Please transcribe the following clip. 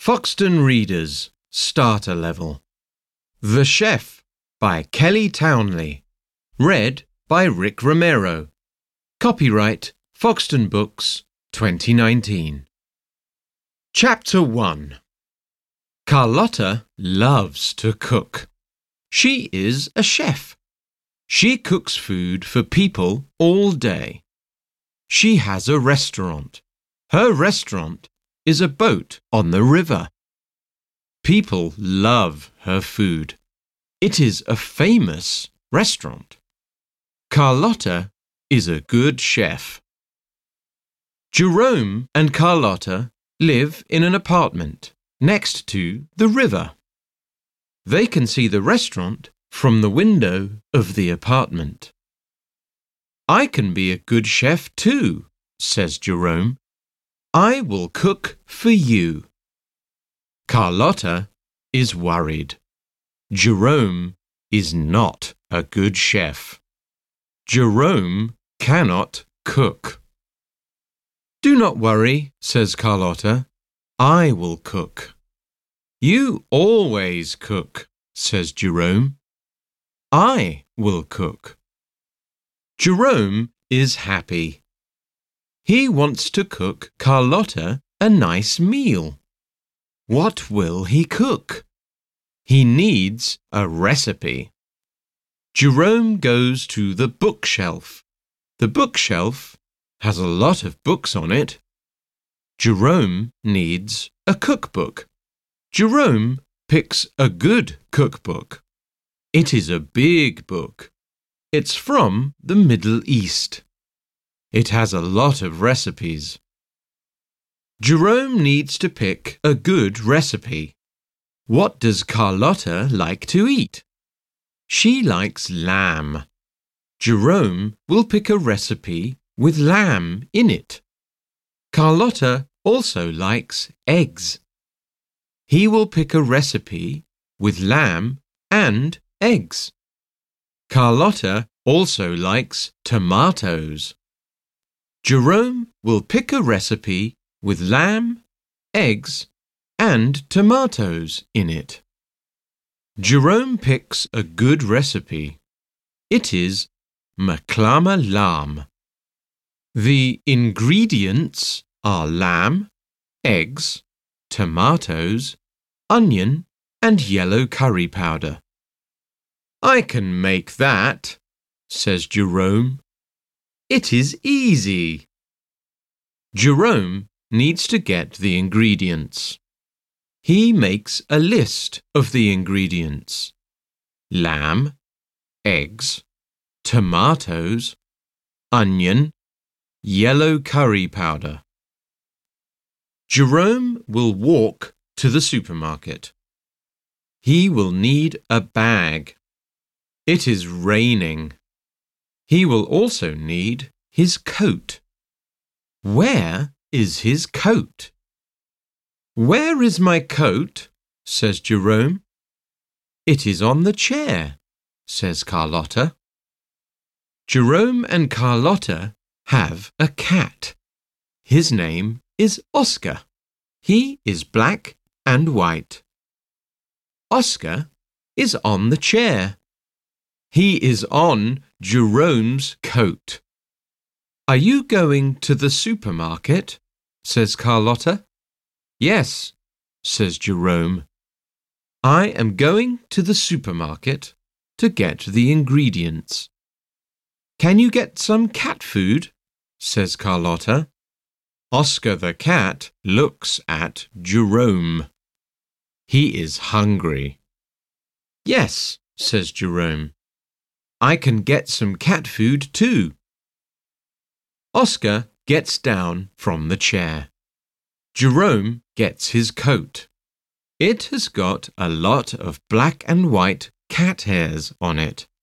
Foxton Readers Starter Level. The Chef by Kelly Townley. Read by Rick Romero. Copyright Foxton Books 2019. Chapter 1. Carlotta loves to cook. She is a chef. She cooks food for people all day. She has a restaurant. Her restaurant is a boat on the river. People love her food. It is a famous restaurant. Carlotta is a good chef. Jerome and Carlotta live in an apartment next to the river. They can see the restaurant from the window of the apartment. I can be a good chef too, says Jerome. I will cook for you. Carlotta is worried. Jerome is not a good chef. Jerome cannot cook. Do not worry, says Carlotta. I will cook. You always cook, says Jerome. I will cook. Jerome is happy. He wants to cook Carlotta a nice meal. What will he cook? He needs a recipe. Jerome goes to the bookshelf. The bookshelf has a lot of books on it. Jerome needs a cookbook. Jerome picks a good cookbook. It is a big book. It's from the Middle East. It has a lot of recipes. Jerome needs to pick a good recipe. What does Carlotta like to eat? She likes lamb. Jerome will pick a recipe with lamb in it. Carlotta also likes eggs. He will pick a recipe with lamb and eggs. Carlotta also likes tomatoes. Jerome will pick a recipe with lamb, eggs, and tomatoes in it. Jerome picks a good recipe. It is maklama lamb. The ingredients are lamb, eggs, tomatoes, onion, and yellow curry powder. I can make that, says Jerome. It is easy. Jerome needs to get the ingredients. He makes a list of the ingredients. Lamb, eggs, tomatoes, onion, yellow curry powder. Jerome will walk to the supermarket. He will need a bag. It is raining. He will also need his coat. Where is his coat? Where is my coat? Says Jerome. It is on the chair, says Carlotta. Jerome and Carlotta have a cat. His name is Oscar. He is black and white. Oscar is on the chair. He is on Jerome's coat. Are you going to the supermarket? Says Carlotta. Yes, says Jerome. I am going to the supermarket to get the ingredients. Can you get some cat food? Says Carlotta. Oscar the cat looks at Jerome. He is hungry. Yes, says Jerome. I can get some cat food too. Oscar gets down from the chair. Jerome gets his coat. It has got a lot of black and white cat hairs on it.